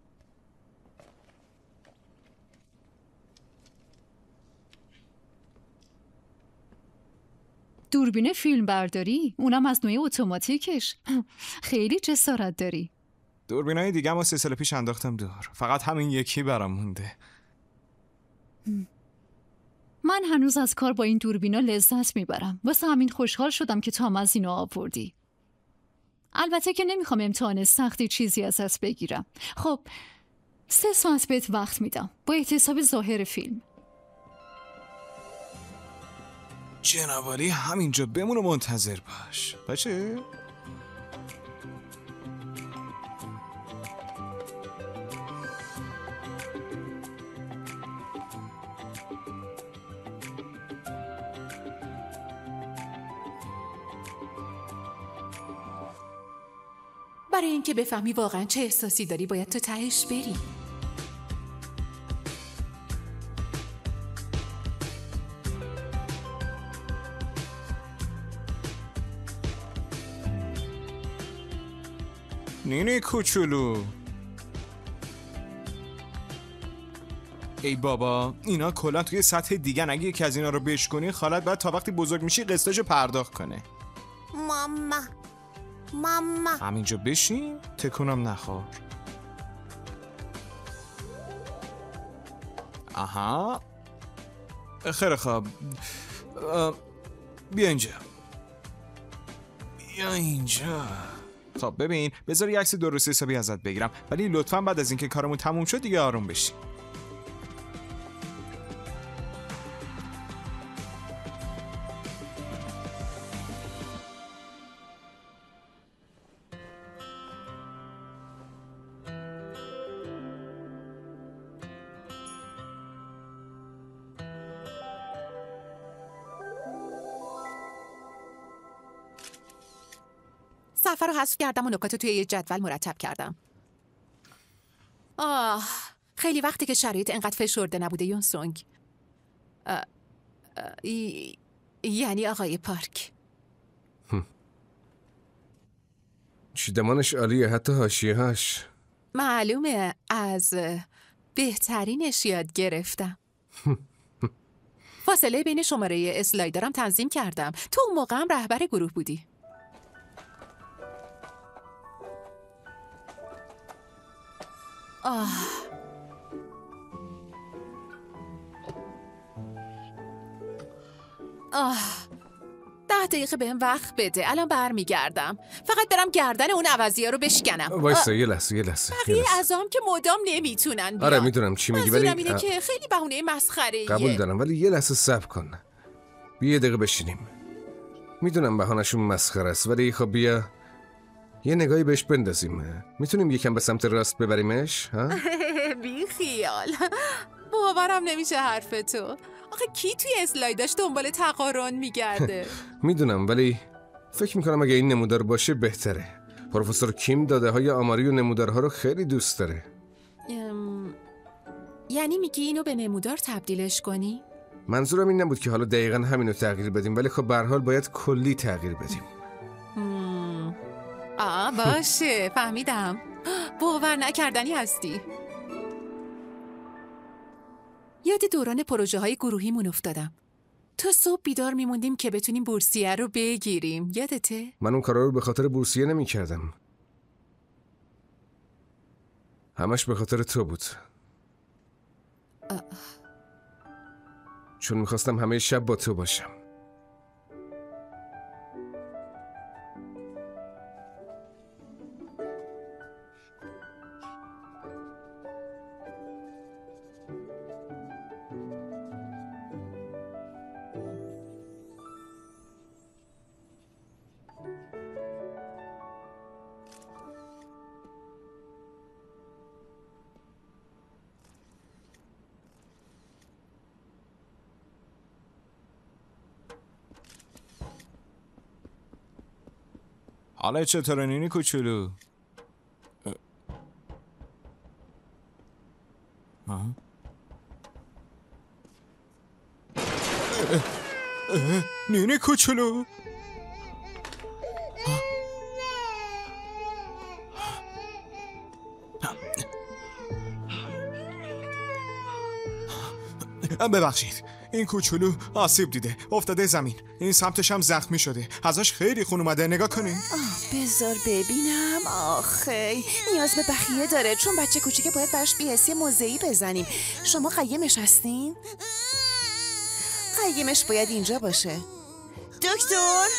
دوربین فیلم برداری؟ اونم از نوع اتوماتیکش. خیلی جسارت داری. دوربینای دیگه ما سه سال پیش انداختم دور. فقط همین یکی برام مونده. من هنوز از کار با این دوربینا لذت میبرم. واسه همین خوشحال شدم که تام از اینا آوردی. البته که نمیخوام امتحان سختی چیزی ازت بگیرم. خب سه ساعت بهت وقت میدم با احتساب ظاهر فیلم. جنابالی همینجا بمون و منتظر باش. باشه؟ برای اینکه بفهمی واقعا چه احساسی داری باید تو تهش بری. نینی کوچولو. ای بابا اینا کلا توی سطح دیگه، اگه یکی از اینا رو بشکنی خالت بعد تا وقتی بزرگ میشی قسطاشو پرداخت کنه. ماما ماما همینجا بشین تکونم نخور. آها خیلی خوب. بیا اینجا. بیا اینجا. خب ببین بذار یه عکس درست حسابی ازت بگیرم، ولی لطفاً بعد از اینکه کارمون تموم شد دیگه آروم بشی. سفر رو حذف کردم و نکات توی یه جدول مرتب کردم. آه خیلی وقتی که شرایط انقدر فشرده نبوده یون سونگ. آه، آه، ای... یعنی آقای پارک. چیدمانش عالیه، حتی حاشیه‌هاش. معلومه، از بهترینش یاد گرفتم. فاصله بین شماره اسلایدرم تنظیم کردم. تو اون موقع هم رهبر گروه بودی. آه. آه. ده دقیقه بهم وقت بده، الان برمیگردم. فقط برم گردن اون عوضی‌ها رو بشکنم. وایسا یه لحظه یه لحظه. بقیه اعضام که مدام نمیتونن بیان. آره میدونم چی میگی، ولی منظورم اینه که خیلی بهونه مسخره‌ایه. قبول دارم، ولی یه لحظه صبر کن. بیا یه دقیقه بشینیم. میدونم بهانه‌شون مسخره است، ولی خب بیا یه نگاهی بهش بندازیم. میتونیم یکم به سمت راست ببریمش؟ ها؟ بی خیال. باورم نمیشه حرف تو. آخه کی توی اسلایداش دنبال تقارن میگرده؟ میدونم، ولی فکر میکنم اگه این نمودار باشه بهتره. پروفسور کیم داده های آماری و نمودارها رو خیلی دوست داره. ام... یعنی میگی اینو به نمودار تبدیلش کنی؟ منظورم این نبود که حالا دقیقاً همینو تغییر بدیم، ولی خب به هر حال باید کلی تغییر بدیم. مم. آه باشه فهمیدم. باور نکردنی هستی. یاد دوران پروژه های گروهیمون افتادم. تا صبح بیدار میموندیم که بتونیم بورسیه رو بگیریم. یادته؟ من اون کارا رو به خاطر بورسیه نمی کردم. همش به خاطر تو بود. آه. چون میخواستم همه شب با تو باشم. حالا چطوره نینی کوچولو؟ ها؟ نینی کوچولو؟ ببخشید، این کوچولو آسیب دیده، افتاده زمین. این سمتش هم زخمی شده، ازش خیلی خون اومده. نگاه کنین. بذار ببینم. آخه نیاز به بخیه داره، چون بچه کوچیکه باید براش بی‌حسی موضعی بزنیم. شما قیمش هستین؟ قیمش باید اینجا باشه. دکتر؟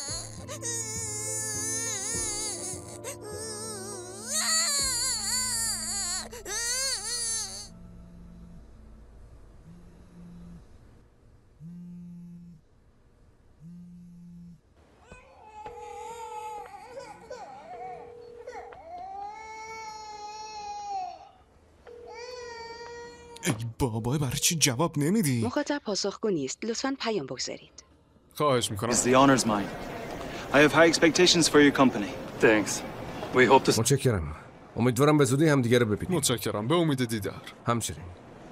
ای بابا، برای چی جواب نمیدی؟ مخاطب پاسخگو نیست، لطفاً پیام بگذارید. خواهش میکنم. It's the honor's mine. I have high expectations for your company. Thanks. We hope to... متشکرم. امیدوارم به زودی همدیگه رو ببینیم. متشکرم. به امید دیدار. همچنین.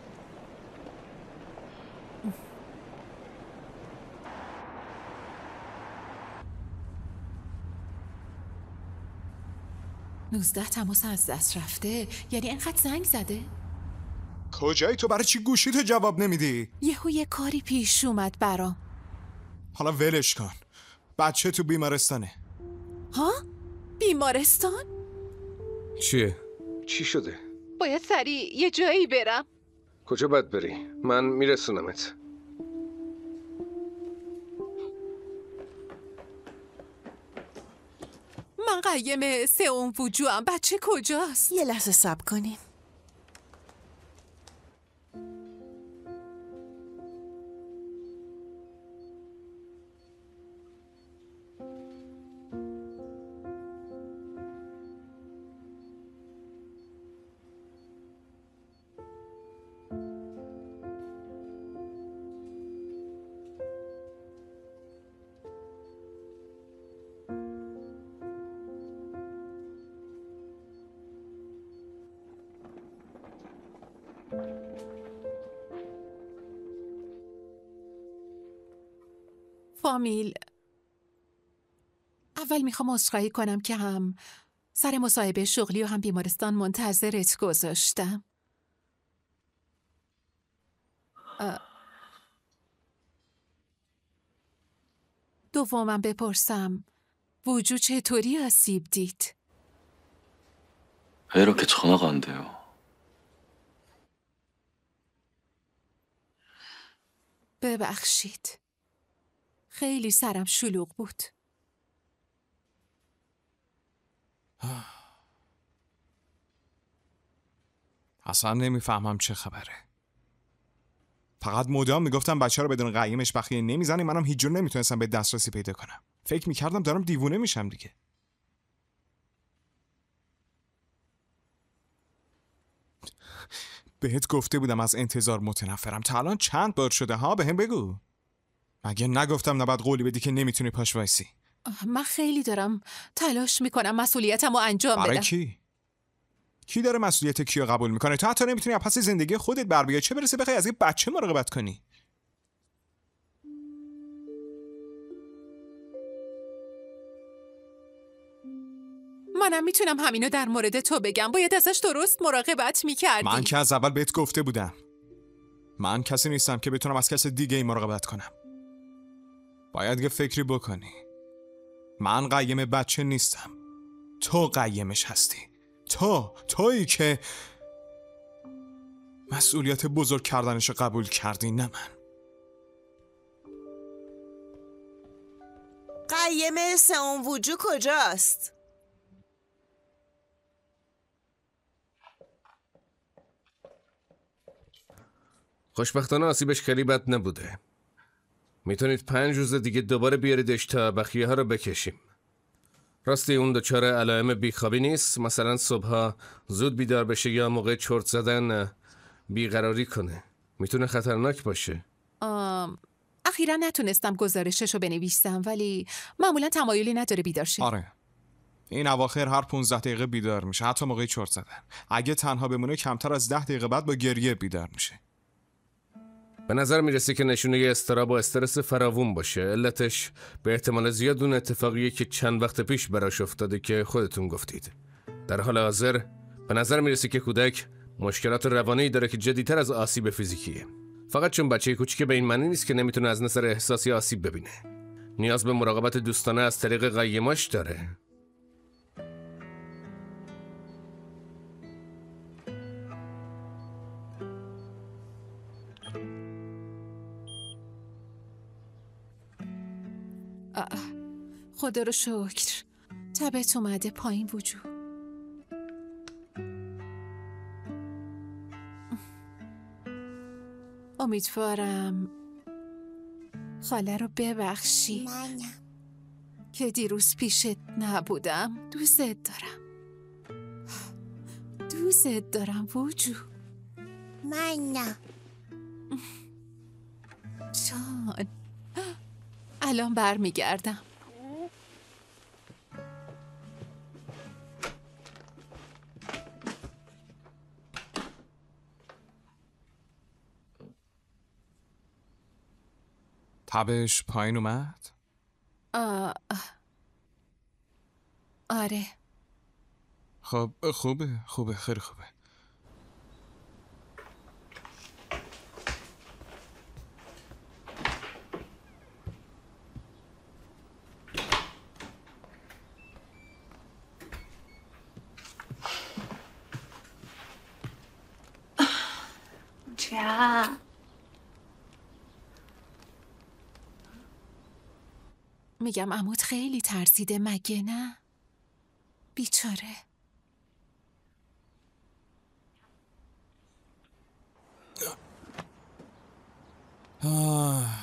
نوزده تماس از دست رفته. یعنی اینقدر زنگ زده؟ کجایی تو؟ برای چی گوشی تو جواب نمیدی؟ یهو یه کاری پیش اومد برام. حالا ولش کن. بچه تو بیمارستانه. ها؟ بیمارستان؟ چیه؟ چی شده؟ باید سریع یه جایی برم. کجا باید بری؟ من میرسونمت. من قیم سوم وجوهم. بچه کجاست؟ یه لحظه صبر کنیم. فامیل، اول میخوام عذرخواهی کنم که هم سر مصاحبه شغلی و هم بیمارستان منتظرت گذاشتم. دومم بپرسم وجود چطوری آسیب دید؟ 왜 이렇게 전화가 안 돼요? ببخشید. خیلی سرم شلوغ بود. اصلا نمیفهمم چه خبره. فقط مدام میگفتم بچه رو بدون قیمش بخیه نمیزنی، منم هیچ جور نمیتونستم به دسترسی پیدا کنم. فکر میکردم دارم دیوونه میشم دیگه. بهت گفته بودم از انتظار متنفرم. تا الان چند بار شده ها؟ بهم بگو. مگه نگفتم نباید قولی بدی که نمیتونی پاش وایسی؟ من خیلی دارم تلاش میکنم مسئولیتم رو انجام بدم. برای کی؟ کی داره مسئولیت کیو قبول میکنه؟ تو حتی نمیتونی از پس زندگی خودت بر بیای، چه برسه بخوای از یه بچه مراقبت کنی؟ منم میتونم همینو در مورد تو بگم. باید ازش درست مراقبت میکردی. من که از اول بهت گفته بودم من کسی نیستم که بتونم از کس دیگه ای مراقبت کنم. باید یه فکری بکنی. من قیم بچه نیستم، تو قیمش هستی. تو تویی که مسئولیت بزرگ کردنش قبول کردی، نه من. قیم سوم وجود کجاست؟ خوشبختانه آسیبش خیلی بد نبوده. میتونید پنج روز دیگه دوباره بیاریدش تا بخیه ها رو بکشیم. راستی اون دچار علائم بیخوابی نیست؟ مثلا صبحها زود بیدار بشه یا موقع چرت زدن بیقراری کنه. میتونه خطرناک باشه. آم، اخیرا نتونستم گزارشش رو بنویسم، ولی معمولا تمایلی نداره بیدار شه. آره، این اواخر هر پونزده دقیقه بیدار میشه، حتی موقع چرت زدن. اگه تنها بمونه کمتر از ده دقیقه بعد با گریه بیدار میشه. به نظر میرسه که نشونه اضطراب و استرس فراوون باشه. علتش به احتمال زیاد اون اتفاقیه که چند وقت پیش براش افتاده که خودتون گفتید. در حال حاضر به نظر میرسه که کودک مشکلات روانی داره که جدی‌تر از آسیب فیزیکیه. فقط چون بچه کوچیک به این معنی نیست که نمیتونه از نظر احساسی آسیب ببینه. نیاز به مراقبت دوستانه از طریق قیماش داره. خدا رو شکر تبت اومده پایین وجود. امیدوارم خاله رو ببخشی. منم که دیروز پیشت نبودم. دوست دارم دوست دارم وجود. منم جان الان برمیگردم. تبش پایین اومد؟ آه. آره. خب خوبه خوبه خیلی خوبه. چه؟ میگم عموت خیلی ترسیده مگه نه؟ بیچاره. آه.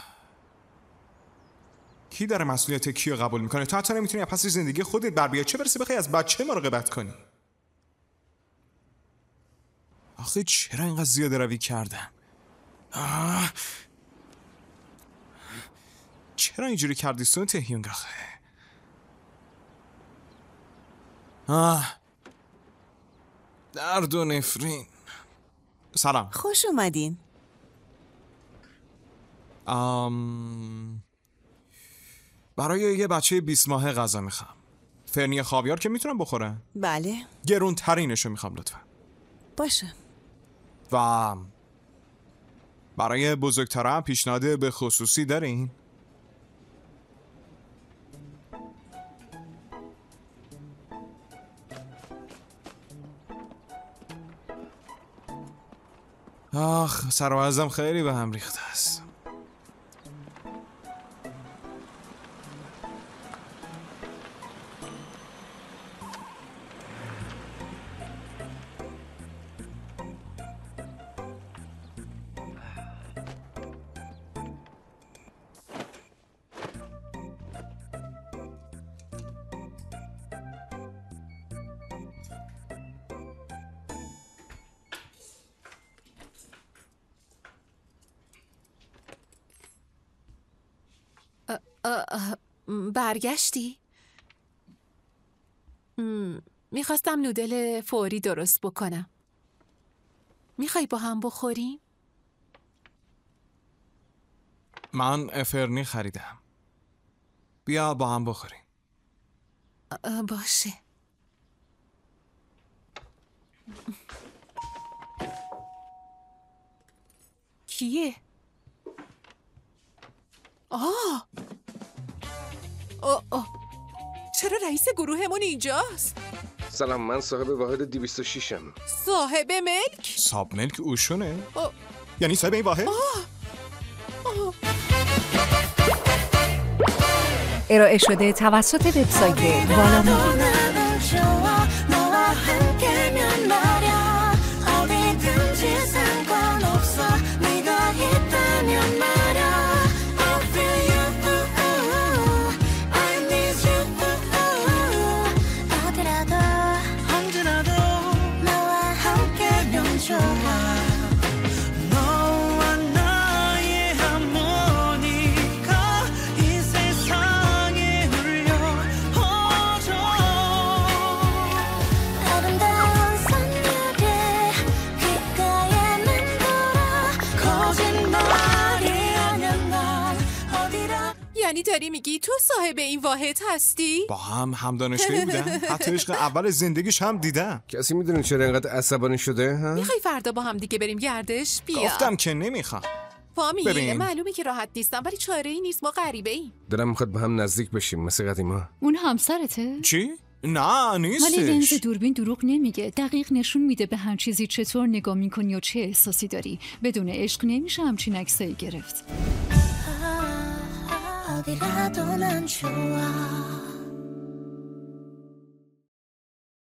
کی داره مسئولیت کیو قبول میکنه؟ تو حتی نمیتونی از پس زندگی خودت بر بیای، چه برسه بخوای از بچه مراقبت کنی. آخه چرا اینقدر زیاده روی کردم؟ آه. چرا اینجوری کردی سون تهیونگ آخه؟ آه. درد و نفرین. سلام. خوش اومدین. آم... برای یه بچه بیست ماهه غذا میخوام. فرنی خاویار که میتونم بخورم؟ بله. گرون ترینشو میخوام لطفا. باشه. و برای بزرگترم پیشنهاد به خصوصی دارین؟ آخ سر و وضعم خیلی به هم ریخته است. برگشتی؟ میخواستم نودل فوری درست بکنم. میخوای با هم بخوریم؟ من فرنی خریدم. بیا با هم بخوریم. باشه. کیه؟ آه آه آه چرا رئیس گروهمون اینجاست؟ سلام، من صاحب واحد دویست و شش ام. صاحب ملک؟ صاحب ملک اوشونه؟ آه. یعنی صاحب این واحد؟ آه. آه. ارائه شده توسط وبسایت والا مووی. یعنی داری میگی تو صاحب این واحد هستی؟ با هم هم دانشگاهی بودن. حتی عشق اول زندگیش هم دیدم. کسی میدونه چرا اینقدر عصبانی شده؟ ها؟ میخوای فردا با هم دیگه بریم گردش؟ بیا. گفتم که نمیخوام. فامیل معلومه که راحت نیستم ولی چاره ای نیست، ما غریبه ایم. دلم میخواد با هم نزدیک بشیم مثل قدیما. اون همسرته؟ چی؟ نه نیستش. ولی لنز دوربین دروغ نمیگه، دقیق نشون میده به هر چیزی چطور نگاه میکنی و چه احساسی داری. بدون عشق نمیشه همچین عکسایی گرفت. 어디라도 난 좋아